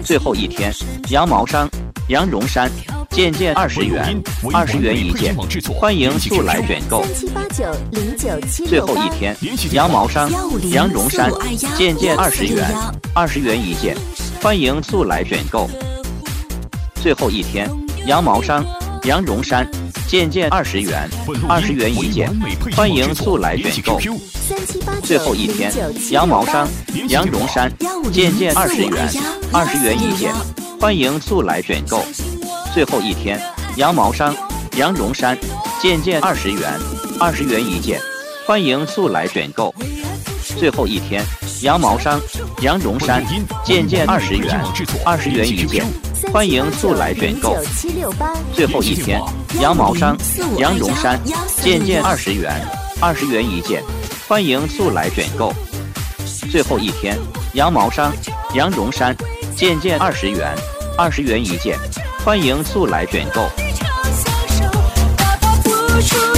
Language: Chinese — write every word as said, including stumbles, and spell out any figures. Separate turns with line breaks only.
最后一天，羊毛衫、羊绒衫，件件二十元，二十元一件，欢迎速来选购。最后一天，羊毛衫、羊绒衫，件件二十元，二十元一件，欢迎速来选购。最后一天，羊毛衫、羊绒衫，件件二十元，二十元一件，欢迎速来选购。最后一天，羊毛衫、羊绒衫，件件二十元，二十元一件，欢迎速来选购。最后一天，羊毛衫、羊绒衫，件件二十元，二十元一件，欢迎速来选购。最后一天，羊毛衫、羊绒衫，件件二十元，二十元一件，欢迎速来选购。最后一天，羊毛衫、羊绒衫，件件二十元，二十元一件，欢迎速来选购。最后一天，羊毛衫、羊绒衫，件件二十元，二十元一件，欢迎速来选购。